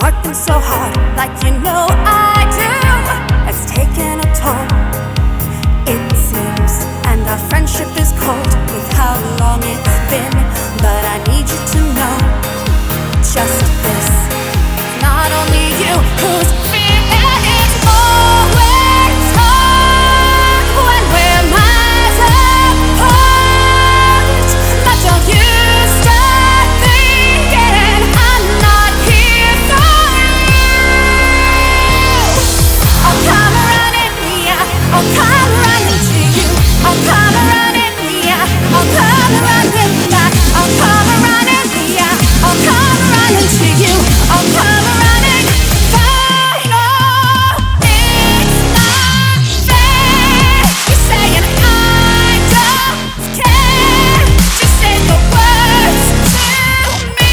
working so hard, like you know I do. It's taken a toll, it seems, and our friendship is cold with how long it's been. But I need you to know just this: not only you who's fear is always hard when we're miles apart. But don't you start thinking I'm not here for you. I'll come running, yeah, I'll come running to you. I'll come running, yeah, I'll come running back. I'll come running, yeah, I'll come running to you. I'll come running for you. It's not fair. You're saying I don't care. Just say the words to me.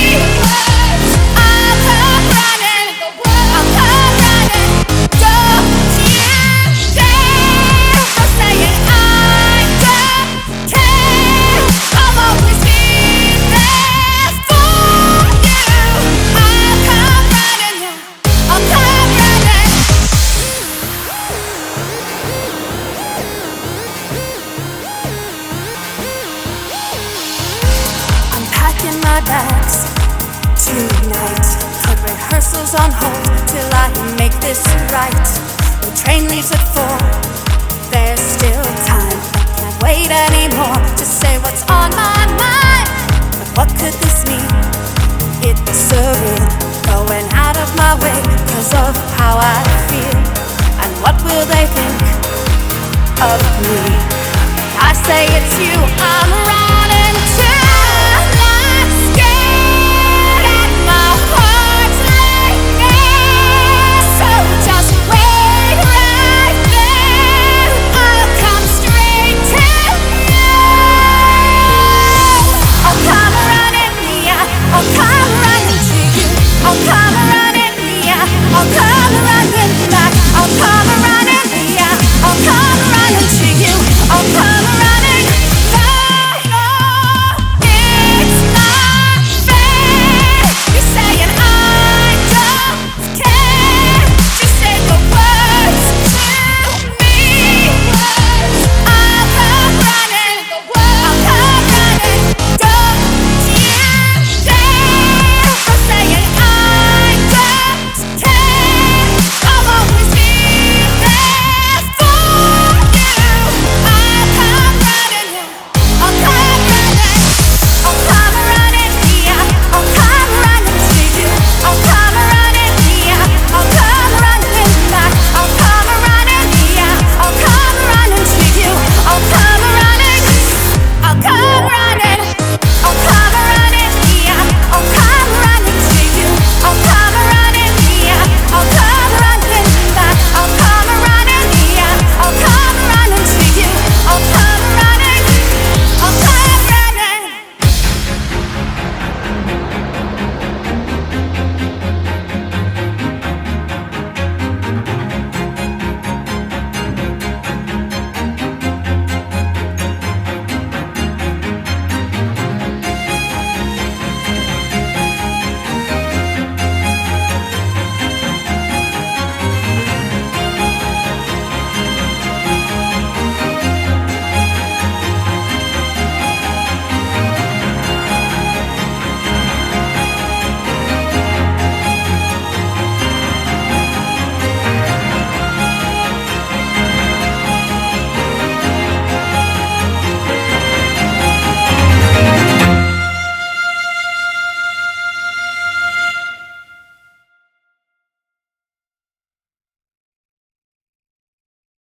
I'll come running. I'll come running. Don't you dare. I'm saying I don't care. I'll always be there for you. I'll come running. I'll come running. I'm packing my bags tonight. Put rehearsals on hold till I make this right. The train leaves at 4. There's still time. I can't wait anymore to say what's on my mind. But what could this mean? It's surreal, going out of my way 'cause of how I feel. And what will they think of me? I say it's you, I'm right.